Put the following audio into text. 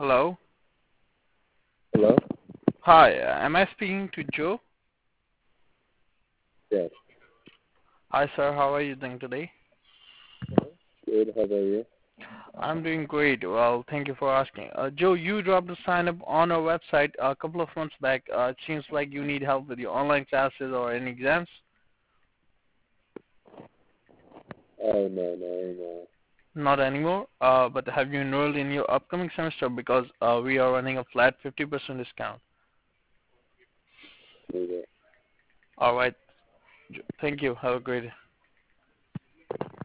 Hello. Hello? Hi, am I speaking to Joe? Yes. Hi, sir. How are you doing today? Good. How about you? I'm doing great. Well, thank you for asking. Joe, you dropped a sign up on our website a couple of months back. It seems like you need help with your online classes or any exams. Oh, no. Not anymore. But have you enrolled in your upcoming semester because we are running a flat 50% discount. Okay. All right. Thank you. Have a great day.